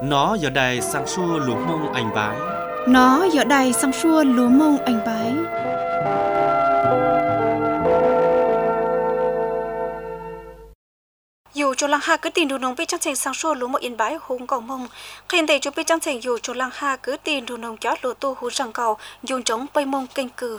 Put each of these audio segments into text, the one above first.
Nó giờ đây sang xua lúa mông anh bái. Nó giờ đây sang xua lúa mông anh bái. Dù cho lăng ha cứ tìm đủ nông biết trang trình sang xua lúa mông yên bái hùng cầu mông. Khen để cho biết trang trình dù cho lăng ha cứ tìm đủ nông chót lúa tu hú răng cầu dùng chống bay mông kênh cử.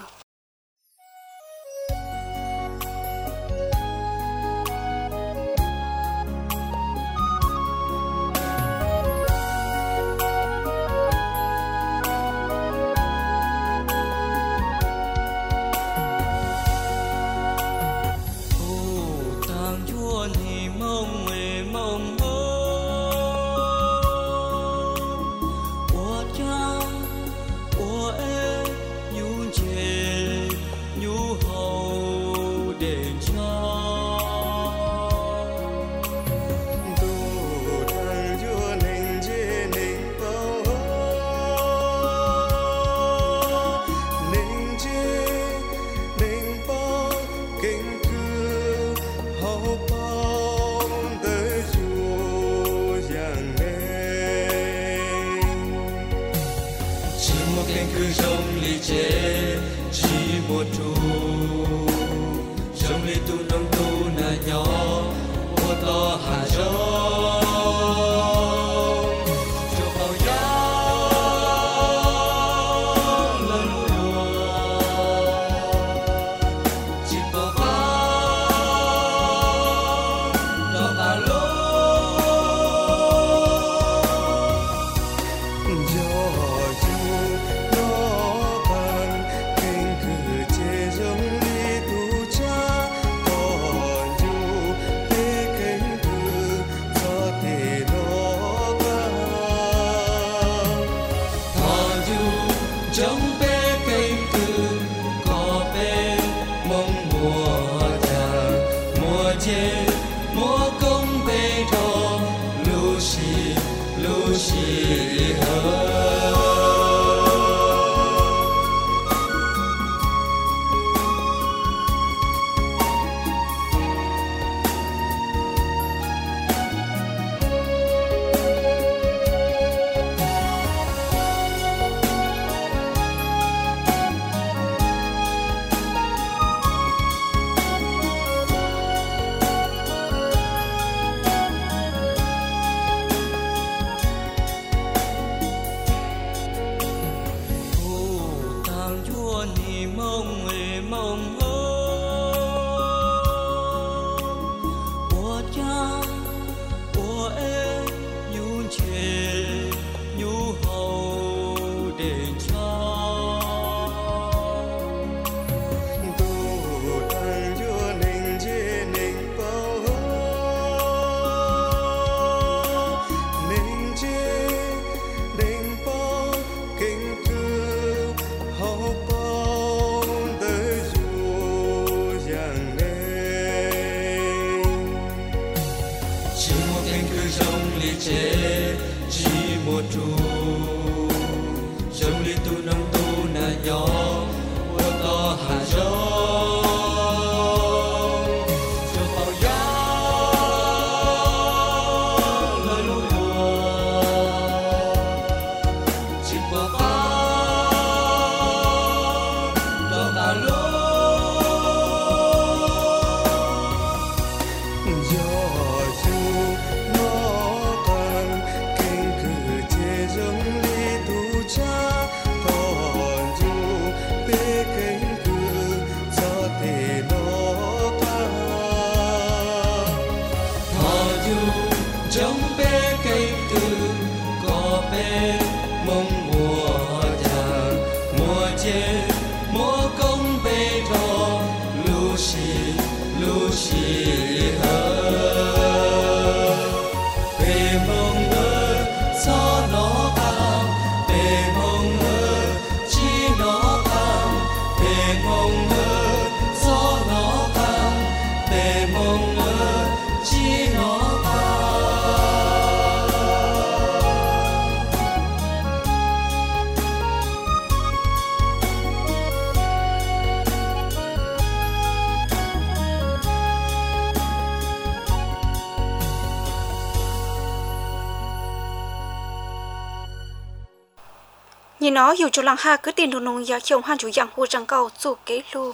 nhìn nó dù cho làng ha cứ tiền đồ nông ya khiêu han chủ dạng hồ răng cầu dù kế lu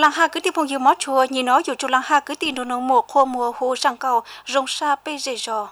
lăng ha cứ tìm phong yêu mót chùa nhìn nó dù chỗ lăng ha cứ tìm đồ nông mùa khô mùa hồ sang cầu rong sa bê dễ dò.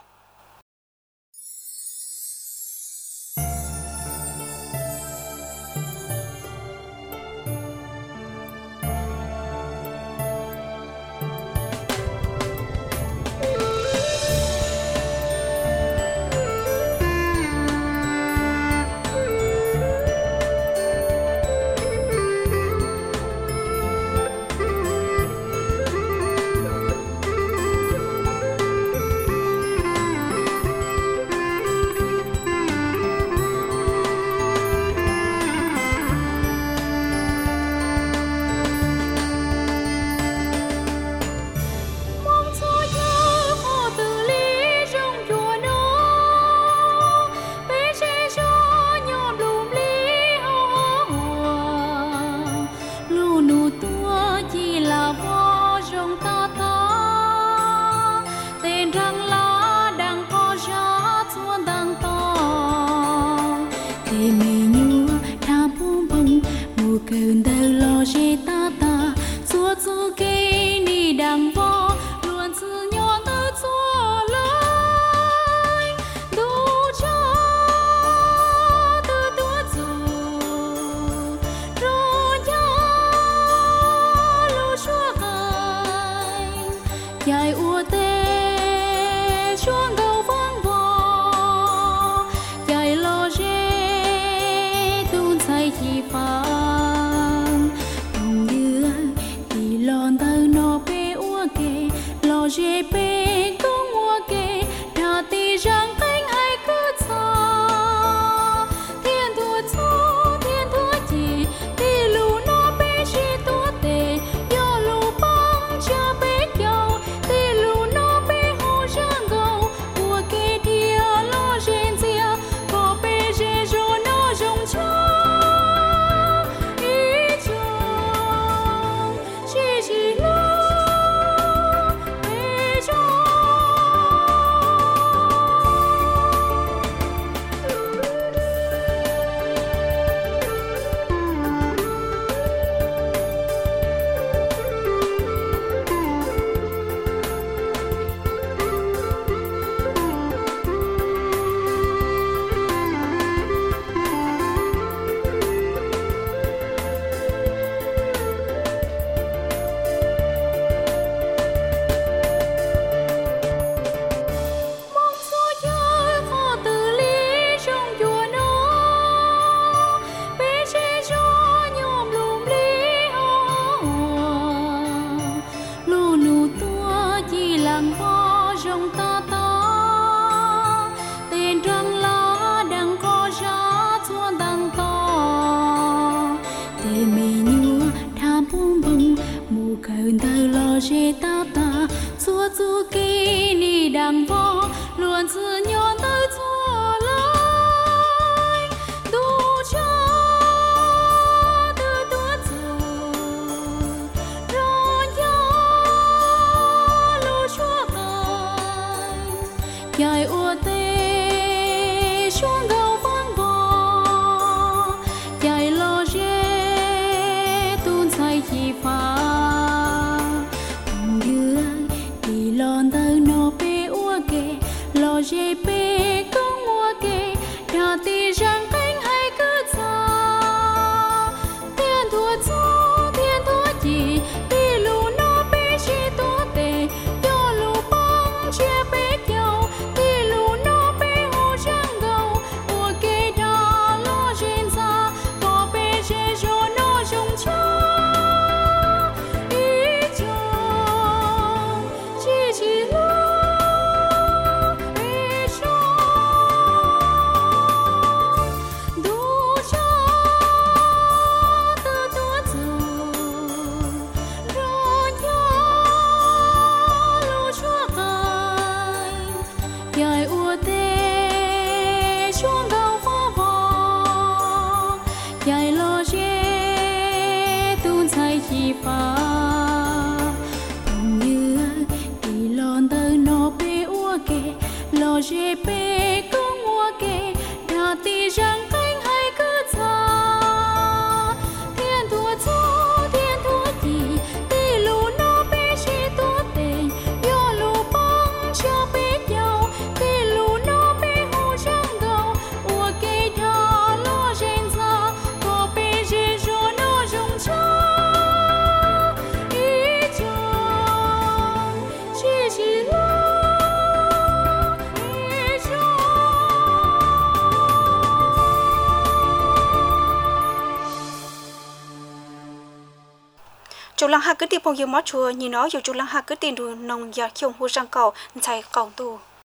chủ lăng hạ cứ tìm phong yêu mót chùa nhìn nó dù chủ lăng hạ cứ tìm đủ nông giả khiông hô sang cầu chạy cầu tu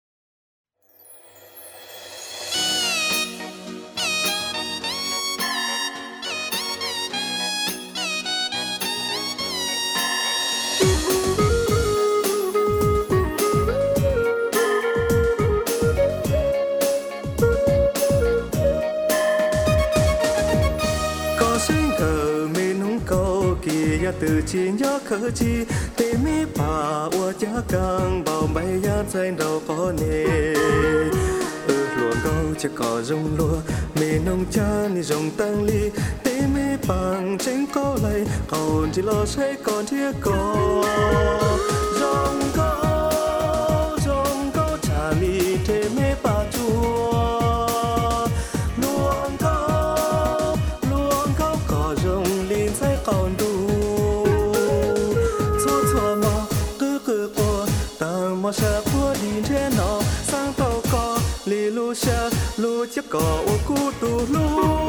từ chi nhớ khờ chi tê mi bà ua giá càng bao bay giá danh đầu có nề luồng câu chỉ có rung lúa mì nông cha ni rồng tăng ly tê mi bằng tránh câu lại còn chỉ lo say còn thiết có rong câu trả ly tê mi bà chua luồng câu có rồng lên say còn đủ mà sẽ qua đi trên nó sang tàu có lì lu xe lu chiếc cỏ ô cú tù lu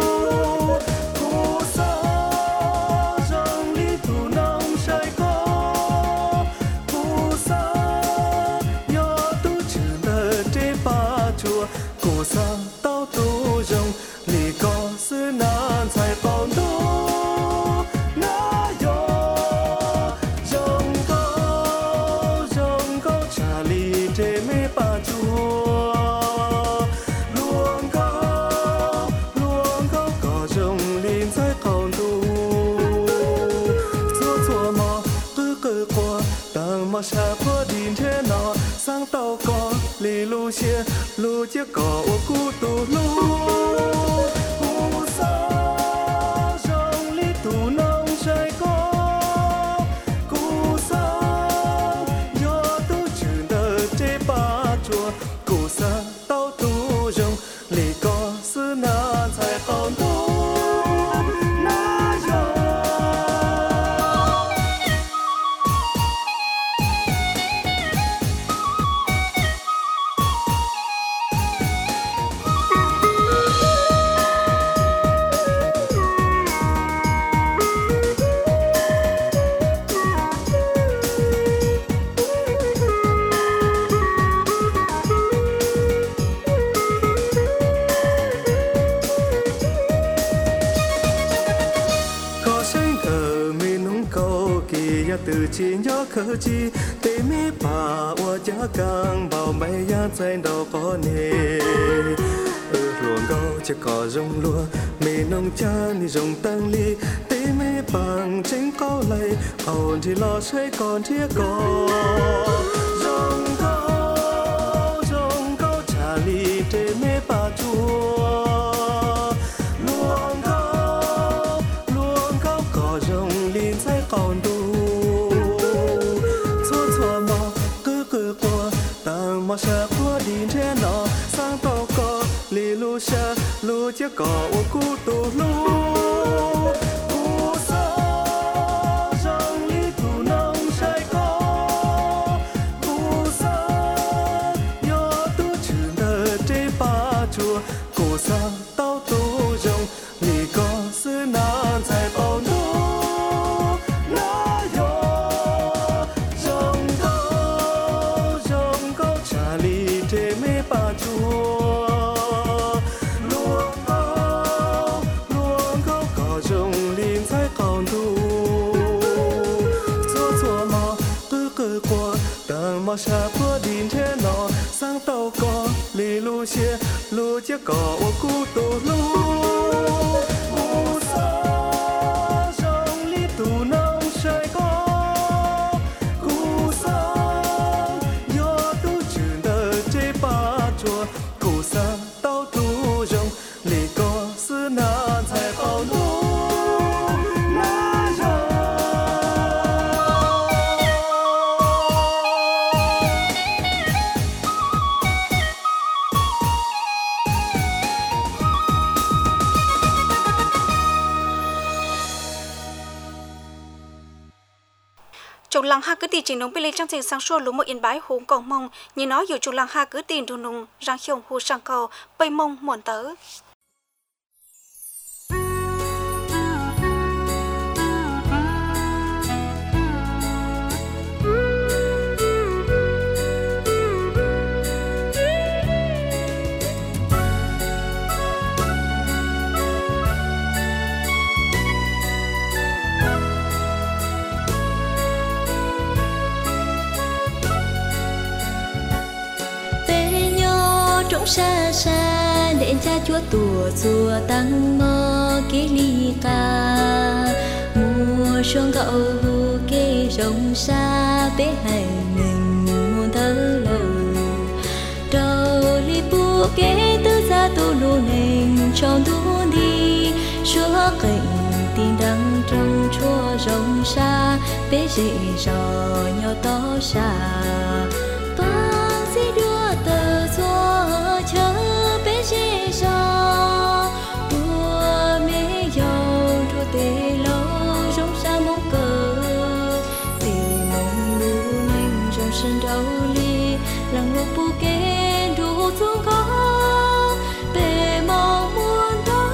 cú sa rong đi tù nông say có cú sa nhớ tu chữ nợ chế ba chùa cú sa tao tu rong lì có sư nan sai còn tu xa qua đi thế nó sang tàu có lì lu xe lu chiếc cỏ ô cú tù lu cú sa rong lì tù nông say có cú sa do tu chữ nợ chế ba chùa cú sa tàu tu rong lì có sư na sai còn tu từ chi nhớ khờ chi tê mi bà ua giá càng bao bay giá danh đầu có nề luồng câu chỉ có rong lúa mì nông cha ni rồng tăng ly tê mi bằng tránh câu lại còn thì lo say còn thiết có rong câu trả ly tê mi bà chua luồng câu có rong lên say còn đủ mà sẽ qua đi thế nó sang tàu có lì lu xe lu chiếc cỏ ô cú tù lu cú sa rong lì tù nông say có cú sa nhớ tu chữ nợ chế ba chùa cú sa tao tu rong lì có sư nan sai bao nu mà xa qua đi thế nó sang tàu có lì lu xe lu chiếc cỏ ô cú tù lu cú sa rong lì tù nông say có cú sa do tu chữ nợ chế ba chùa cú sa tao tu rong lì có sư nan sai bao nu chủ lăng ha cứ tìm chỉ nông bên lên trong trình sang xua lúa một yên bái hùng cầu mông nhìn nó dù chủ lăng ha cứ tìm đồ nông rang khiông hù sang cầu bay mông muộn tớ xa xa đến cha chúa tùa chùa tăng mơ kê ly ca mùa xuân gạo hù kê rồng xa bé hay mình muôn thơ lời trâu ly bu kê tư gia tu lu nền trong tu đi chúa cảnh tin đắng trong chúa rồng xa bé dị rò nhau to xa bang di đua tờ chúa chớ bé dị rò bùa mê dầu đua tê lâu rồng xa mong cờ tê mong lu nhanh trong sân đấu ly làng lục bu kê đủ xuống có bề mong muôn đó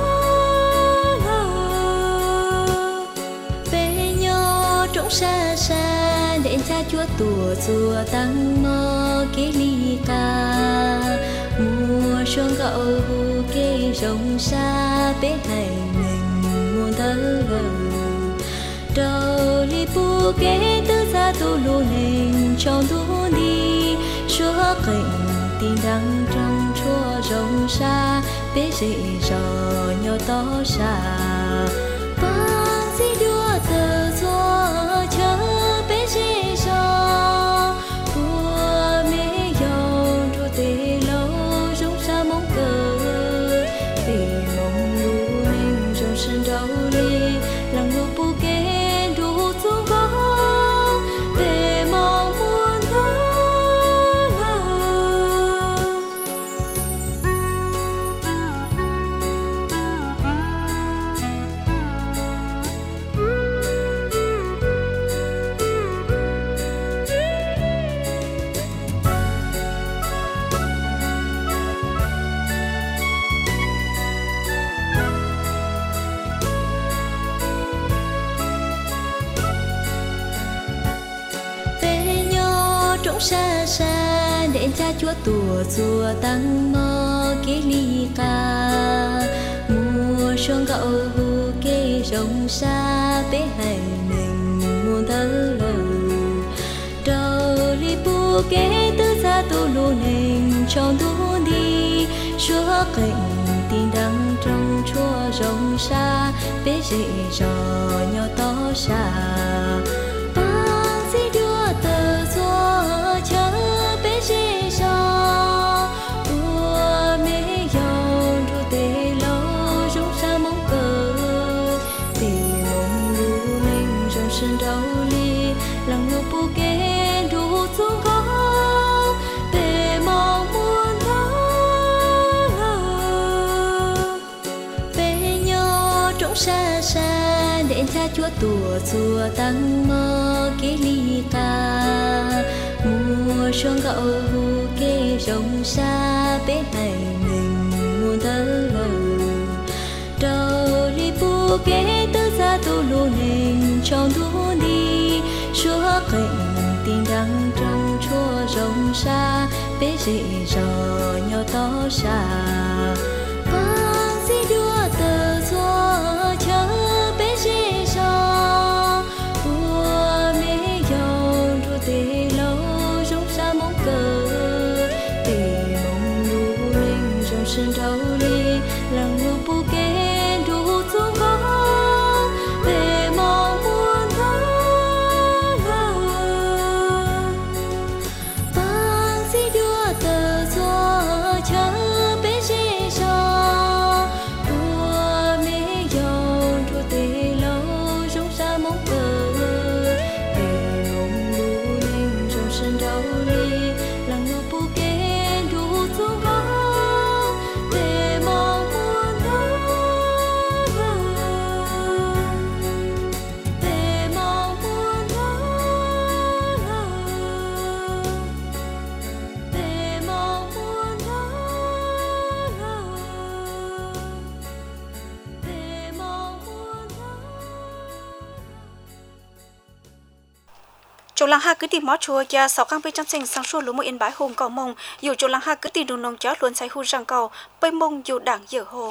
bề nhỏ trong xa xa đến cha chúa tùa chùa tăng mơ kê ly ca mùa xuân gạo hù kê rồng xa bé hay mình muôn thơ lời trâu ly bu kê tư gia tu lu nền trong tu đi chúa cảnh tin đắng trong chúa rồng xa bé dị rò nhau to xa bang di đua tờ chúa chớ bé dị rò bùa mê dầu đua tê lâu rồng xa mong cờ tê mong lu nên trong sân đấu ly làng lục bu kê đủ xuống có tê mong muôn thơ bé nhỏ trong xa xa đến cha chúa tùa chùa tăng mơ kê ly ca mùa xuân gạo hù kê rồng xa bé hay mình muôn thơ lời trâu ly bu kê tư gia tu lu nền trong tu đi chúa cảnh tin đắng trong chúa rồng xa bé dị rò nhau to xa bang di đua tờ chúa chớ bé dị rò bùa mê dầu đua tê lâu rồng xa mong cờ tê mong lu nên trong sân đấu ly làng lục bu kê đủ xuống có tê mong muôn thơ bé nhỏ trong xa xa đến cha chúa tùa chùa tăng mơ kê ly ca mùa xuân gạo hù kê rồng xa bé hay mình muôn thơ lời trâu ly bu kê tư gia tu lu nền trong tu đi chúa cảnh tin đắng trong chúa rồng xa bé dị rò nhau to xa bang di đua tờ chúa chớ bé dị rò bùa mê dầu đua tê lâu rồng xa mong cờ tê mong lu nên trong sân đấu ly làng lục bu kê đủ xuống có tê mong muôn thơ bang di đua tờ chúa chớ bé dị rò bùa mê dầu đua tê lâu rồng xa mong cờ tê mong lu nên trong sân đấu ly làng lục bu kê đủ xuống có tê mong muôn thơ tê mong muôn thơ tê mong muôn thơ tê mong muôn thơ. Chỗ làng ha cứ tìm mó chùa gia sáu căng bên trong sinh sang xua lúa một yên bãi hùng cầu mông dù chỗ làng ha cứ tìm đường nông chó luôn say hu răng cầu bay mông dù đảng dở hồ. 「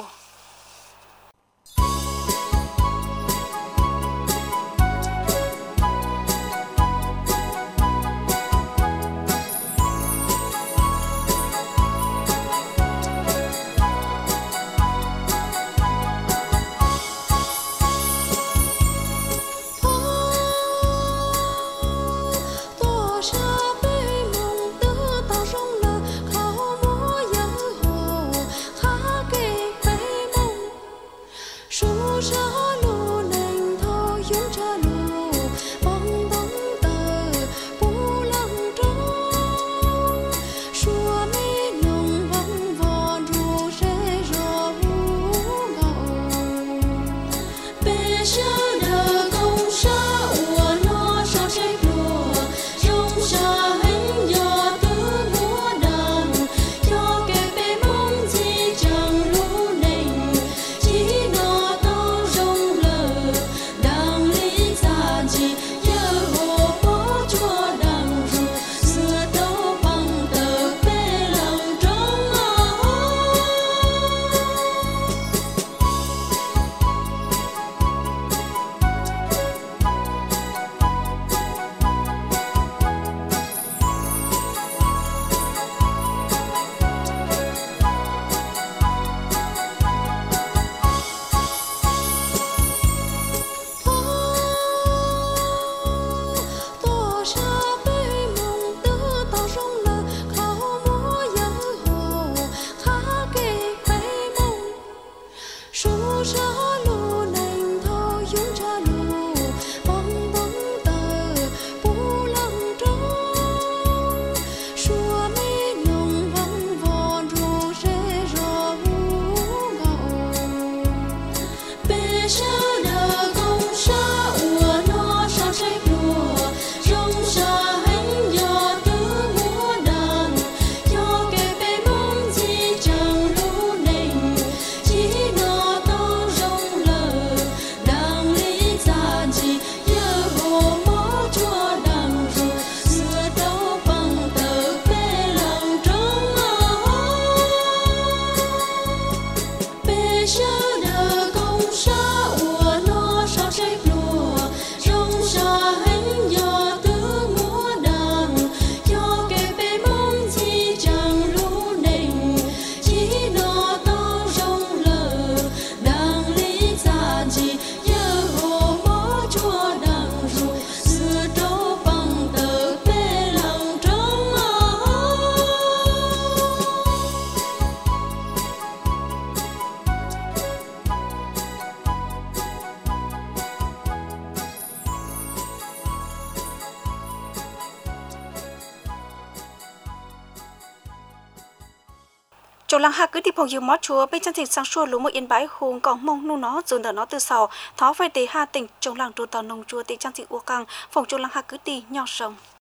chỗ lăng hạ cứ đi phòng yêu mót chúa bên chân thịnh sang xua lúa một yên bãi hùng còn mông nu nó dồn đỡ nó từ sau thó về tế hà tỉnh trong làng đồ tàu nông chúa tỉnh trang thị u căng phòng chỗ lăng hạ cứ đi nhỏ sông